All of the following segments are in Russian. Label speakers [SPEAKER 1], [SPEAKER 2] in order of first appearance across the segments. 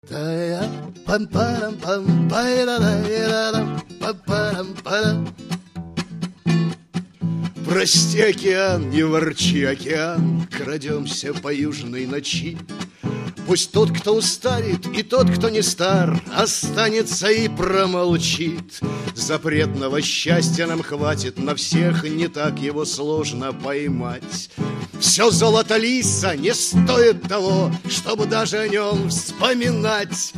[SPEAKER 1] Прости, океан, не ворчи, океан, крадемся по южной ночи. Пусть тот, кто устанет, и тот, кто не стар, останется и промолчит. Запретного счастья нам хватит на всех, не так его сложно поймать. Все золото лиса не стоит того, чтобы даже о нем вспоминать.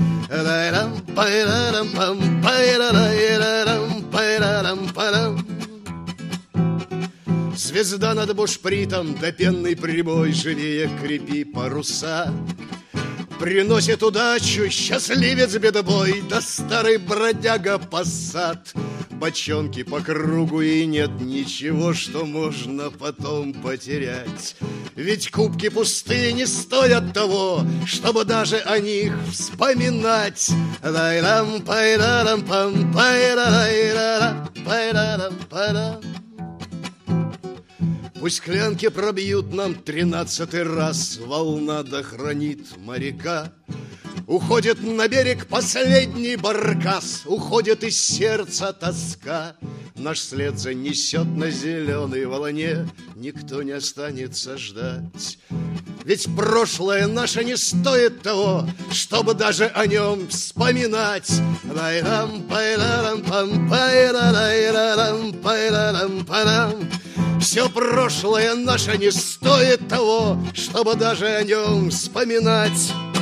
[SPEAKER 1] Звезда над бушпритом, да пенный прибой, живее крепи паруса. Приносит удачу счастливец бедобой, да старый бродяга посад. Бочонки по кругу, и нет ничего, что можно потом потерять. Ведь кубки пустые не стоят того, чтобы даже о них вспоминать. Пусть клянки пробьют нам 13-й раз, волна да хранит моряка. Уходит на берег последний баркас, уходит из сердца тоска. Наш след занесет на зеленой волне, никто не останется ждать. Ведь прошлое наше не стоит того, чтобы даже о нем вспоминать. Все прошлое наше не стоит того, чтобы даже о нем вспоминать.